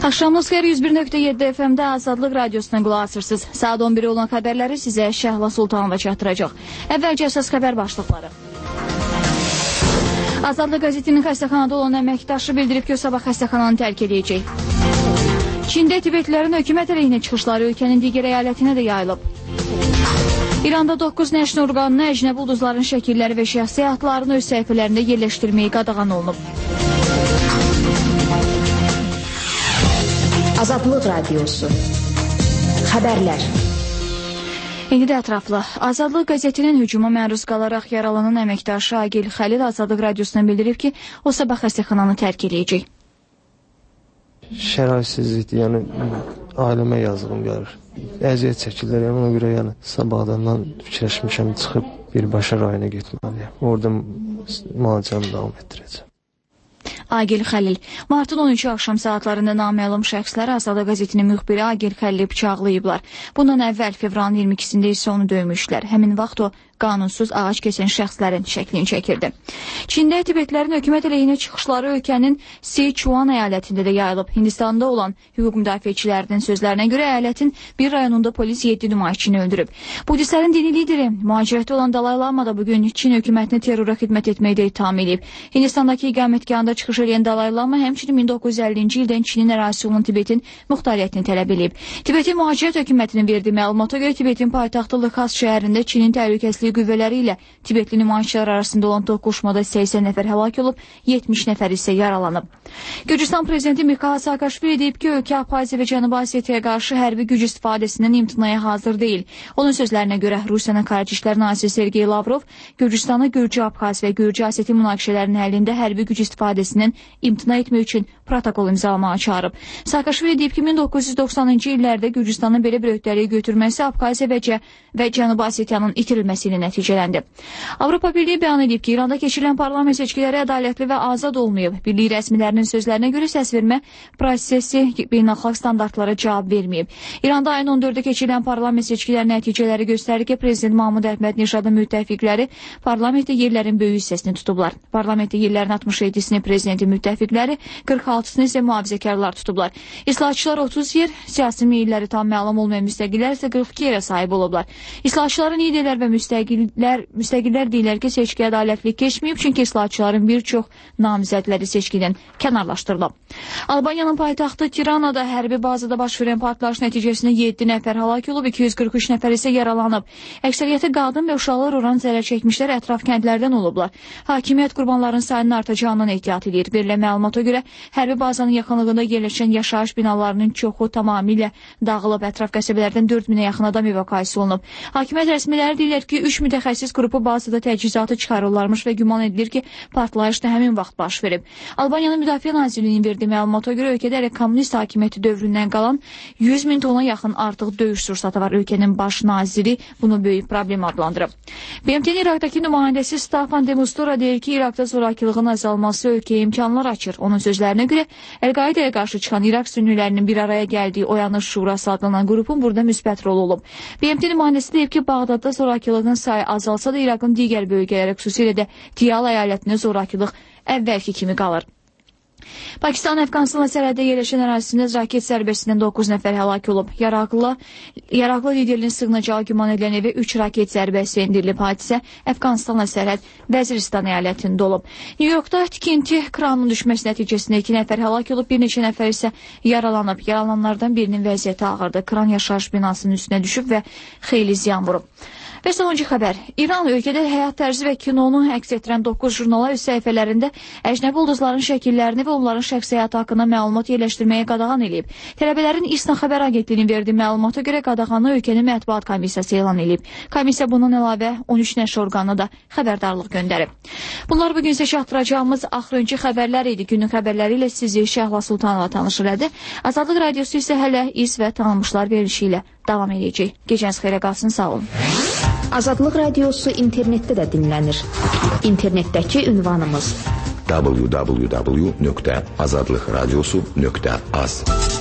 Axşamınız xeyir, 101.7 FM-də Azadlıq Radiosuna qulaq asırsınız. Saat 11 olan xəbərləri sizə Şəhla Sultanova çatdıracaq. Əvvəlcə əsas xəbər başlıqları. Azadlıq qəzetinin xəstəxanada olan əməkdaşı bildirib ki, o sabah xəstəxananı tərk edəcək. Çində Tibetlilərin hökumət əleyhinə çıxışları ölkənin digər əyalətinə də yayılıb. İranda 9 nəşr orqanını əcnəbi ulduzların şəkilləri və şəxsiyyətlərini öz səhifələrində yerləşdirməyi qadağan olunub. Azadlıq Radiosu. Xəbərlər. İndi də ətraflı. Azadlıq qəzetinin hücuma məruz qalaraq yaralanan əməkdaşı Agil Xəlil Azadlıq Radiosuna bildirib ki, o sabah xəstəxananı tərk edəcək. Şəraitsizlikdir, yəni ailəmə yazığım gəlir. Əziyyət çəkirlər, yəni ona görə sabahdan fikirləşmişəm, çıxıb birbaşa rayona getməliyəm. Orada müalicəmi davam etdirəcəm. Agil Xəlil. Martın 13-cü axşam saatlarında naməlum şəxslər Azadlıq qəzetinin müxbiri Agil Xəlili bıçaqlayıblar. Bundan əvvəl fevralın 22-sində isə onu döymüşlər. Həmin vaxt o qanunsuz ağac keçən şəxslərin şəklini çəkirdi. Çində Tibetlilərin hökumət əleyhinə çıxışları ölkənin Sichuan əyalətində də yayılıb. Hindistanda olan hüquq müdafiəçilərinin sözlərinə görə əyalətin bir rayonunda polis 7 nümayişçini öldürüb. Budistlərin dini lideri mühacirətdə olan Dalai Lama da bugün Çin hökumətini terrora xidmət etməkdə ittiham edib. Hindistandakı iqamətgahında çıxış edən Dalai Lama həmçinin 1950-ci ildən Çinin ərazisi olan Tibetin muxtariyyətini tələb edib. Tibetin mühacirət hökumətinin verdiyi məlumata görə Tibetin paytaxtı Lxas şəhərində Çinin təhlükəsizlik qüvvələri ilə Tibetli nümayişçilər arasında olan toqquşmada 80 nəfər həlak olub, 70 nəfər isə yaralanıb. Gürcüstan prezidenti Mikhail Saakashvili deyib ki, ölkə Abxaziya və Cənubi Osetiyaya qarşı hərbi güc istifadəsindən imtinaya hazır deyil. Onun sözlərinə görə Rusiyanın Xarici İşlər naziri Sergey Lavrov Gürcüstanı Gürcü Abxaz və Gürcü Oseti münaqişələrinin həllində hərbi güc istifadəsindən imtina etmək üçün protokol imzalamağa çağırıb. Saakashvili deyib ki, 1990-cı illərdə Gürcüstanın belə bir öhdəliyi götürməsi Abxaziya və Cənubi Osetiyanın itirilməsi ilə nəticələndi. Avropa Birliyi bəyan edib ki, İranda keçirilən parlament seçkiləri ədalətli və azad olmayıb. Birlik rəsmilərinin sözlərinə görə səsvermə prosesi beynəlxalq standartlara cavab verməyib. İranda ayın 14-də keçirilən parlament seçkiləri nəticələri göstərir ki, Prezident Mahmud Əhməd Neşadın müttəfiqləri parlamentdə yerlərin böyük hissəsini tutublar. Parlamentdə yerlərin 67-sini prezidentin müttəfiqləri, 46-sını isə mühafizəkarlar tutublar. İslahatçılar 30 yer, siyasi meyilləri tam məlum olmayan müstəqillər isə 42 yerə sahib olublar. İslahatçıların liderlər və müstəqillər deyirlər ki, seçki ədalətli keçməyib, çünki islahatçıların bir çox namizədləri seçkidən kənarlaşdırılıb. Albaniyanın paytaxtı Tiranada hərbi bazada baş verən partlayış nəticəsində 7 nəfər həlak olub, 243 nəfər isə yaralanıb. Əksəriyyəti qadın və uşaqlar oran zərər çəkmişlər ətraf kəndlərdən olublar. Hakimiyyət qurbanların sayının artacağından ehtiyat edir. Verilən məlumata görə hərbi bazanın yaxınlığında yerləşən yaşayış binalarının çoxu tamamilə dağılıb, ətraf qəsəbələrdən 4000-ə yaxın adam evakuasiya olunub. Hakimiyyət rəsmiləri deyirlər ki, 3 mütəxəssis qrupu bazada təchizatı çıxarırlarmış və güman edilir ki, partlayış da həmin vaxt baş verib. Albaniyanın Müdafiə Nazirliyinin verdiyi məlumata görə ölkədə elə kommunist hakimiyyəti dövründən qalan 100 min tona yaxın artıq döyüş sursatı var. Ölkənin baş naziri bunu böyük problem adlandırıb. BMT-nin İraqdakı nümayəndəsi Staffan de Mistura deyir ki, İraqda zorakılığın azalması ölkəyə imkanlar açır. Onun sözlərinə görə Əl-Qaidəyə qarşı çıxan İraq sünnilərinin bir araya gəldiyi Oyanış Şurası adlanan qrupun burada müsbət rol olub. BMT nümayəndəsi deyib ki, Bağdadda zorakılığın sayı azalsa da İraqın digər bölgələri, xüsusilə də Diyala əyalətində zorakılıq əvvəlki kimi qalır. Pakistan-Əfqanistan sərhəddə yerləşən ərazisində raket zərbəsindən 9 nəfər həlak olub. Yaraqlı liderinin sığınacağı güman edilən evə 3 raket zərbəsi endirilib. Hadisə Əfqanistanla sərhəd Vəziristan əyalətində olub. New-Yorkda tikinti kranının düşməsi nəticəsində 2 nəfər həlak olub, bir neçə nəfər isə yaralanıb. Yaralananlardan birinin vəziyyəti ağırdır. Kran yaşayış binasının üstünə düşüb və xeyli ziyan vurub. Və sonuncu xəbər. İran ölkədə həyat tərzi və kinonu əks etdirən 9 jurnala öz səhifələrində əcnəbi ulduzların şəkillərini və onların şəxsi həyatı haqqında məlumat yerləşdirməyə qadağan edib. Tələbələrin İSNA xəbər agentliyinin verdiyi məlumata görə qadağanı ölkənin mətbuat komissiyası elan edib. Komissiya bundan əlavə 13 nəşr orqanına da xəbərdarlıq göndərib. Bunlar bugün sizə çatdıracağımız axırıncı xəbərlər idi. Günün xəbərləri ilə sizi Şəhla Sultanova tanış elədi. Azadlıq Radiosu isə hələ iz və tanınmışlar verilişi ilə davam edəcək. Gecəniz xeyrə qalsın, sağ olun. Azadlıq Radiosu internetdə də dinlənir. İnternetdəki ünvanımız www.azadlıqradiosu.az